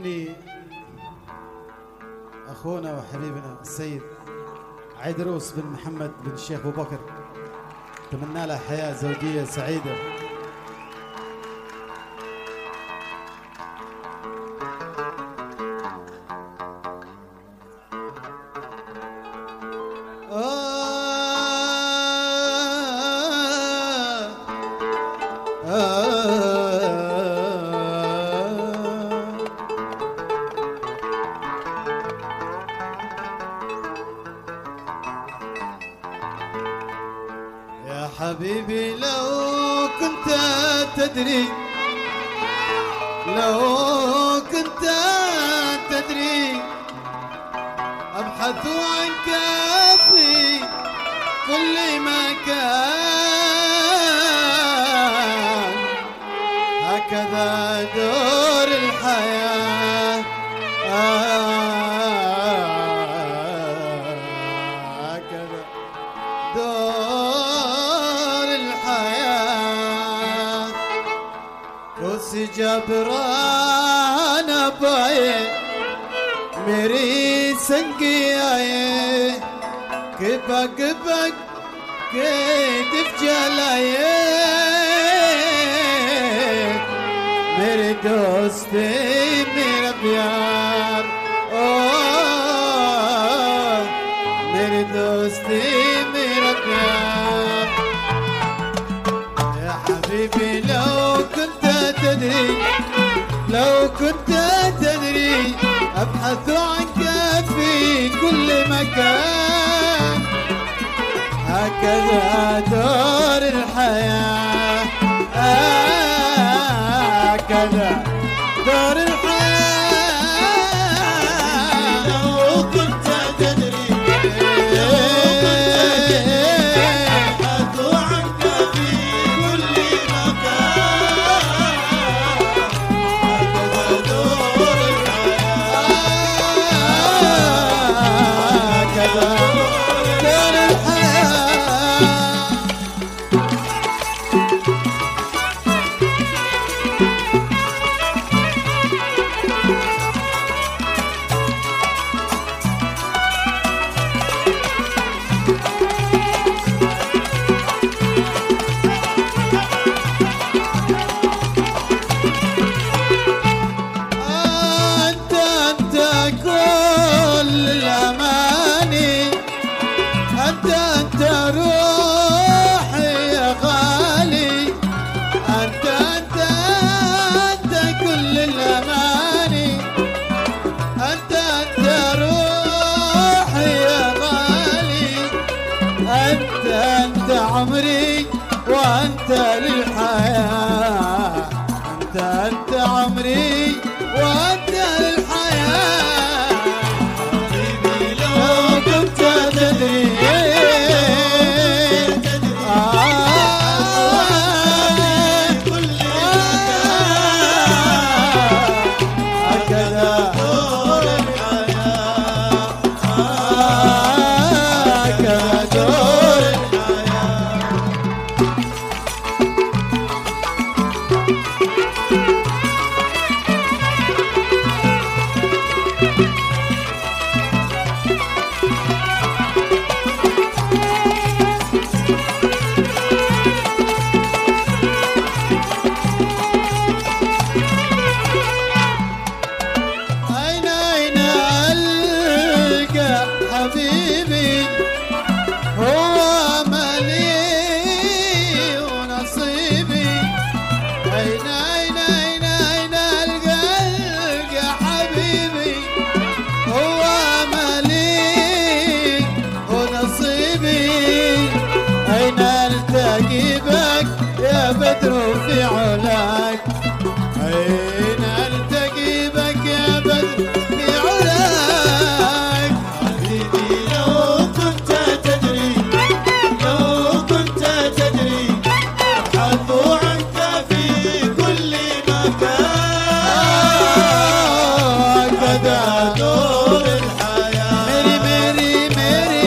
يغني أخونا وحبيبنا السيد عيدروس بن محمد بن الشيخ أبو بكر، تمنى له حياة زوجية سعيدة. يا حبيبي لو كنت تدري، لو كنت تدري أبحث عنك في كل مكان، هكذا دور الحياة، هكذا دور الحياة. كوس جبران باي ميري سنقياي كبا كبا كيف جلاي मेरे दोस्ते मेरा प्यार ओ मेरे दोस्ते मेरा प्यार يا حبيبي لو كنت تدري، لو كنت تدري أبحث عنك في كل مكان، هكذا دور الحياة، هكذا دور الحياة. لو كنت تدري، لو كنت تدري أبحث عنك في كل مكان، هكذا دور الحياة، هكذا دور الحياة. أنت كل الأماني، أنت روحي يا غالي، أنت كل الأماني، أنت روحي يا غالي، أنت عمري وأنت للحياة، أنت عمري وأنت للحياة. حبيبي لو كنت تدري، كل مكان، هكذا دور الحياة، هكذا دور الحياة. أين ألقى حبيبي هو مالي ونصيبي، أين ألقى حبيبي هو مالي ونصيبي، أين ألتقي بك يا بدر في علاك، أين ألتقي بك يا بدر في علاك. حبيبي لو كنت تدري، لو كنت تدري أبحث عنك في كل مكان، هكذا دور الحياة.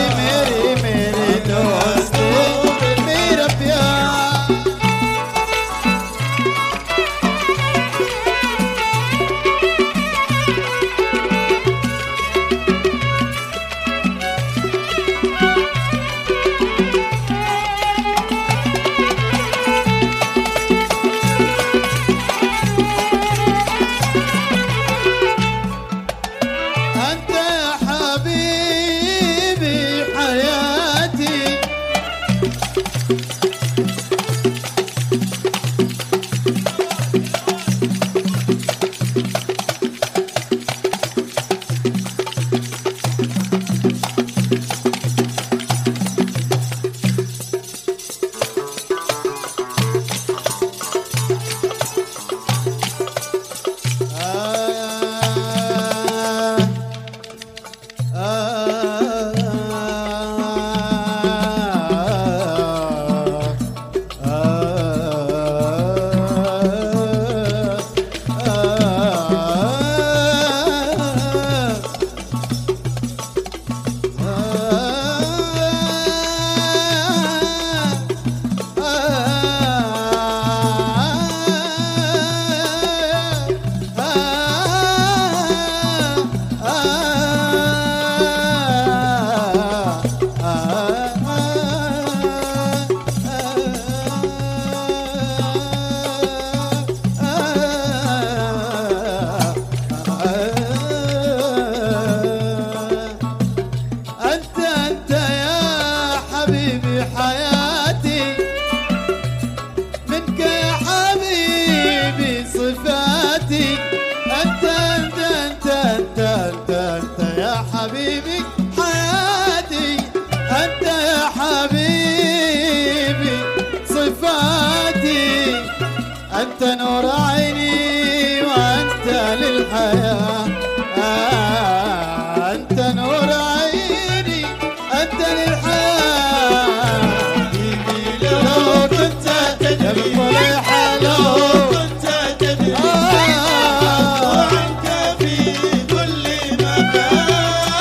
मेरी दोस्त मेरा प्यार أنت نور عيني وأنت للحياة، أنت نور عيني أنت للحياة. حبيبي لو كنت تدري، لو كنت تدري عنك في كل مكان.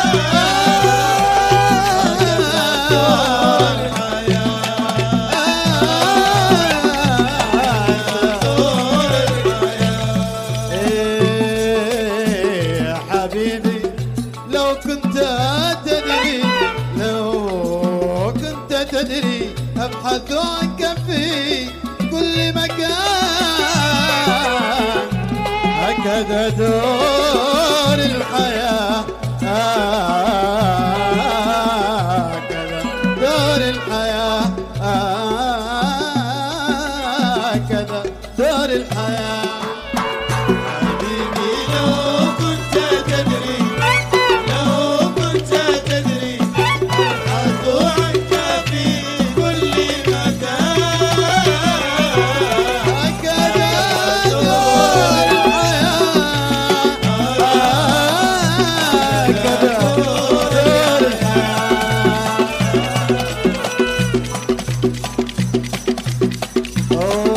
حبيبي لو كنت تدري، لو كنت تدري أبحث عنك في كل مكان. هكذا دور الحياة، هكذا دور الحياة، هكذا دور الحياة. حبيبي لو كنت تدري، لو كنت تدري أبحث عنك في كل مكان. هكذا دور الحياة، هكذا دور الحياة.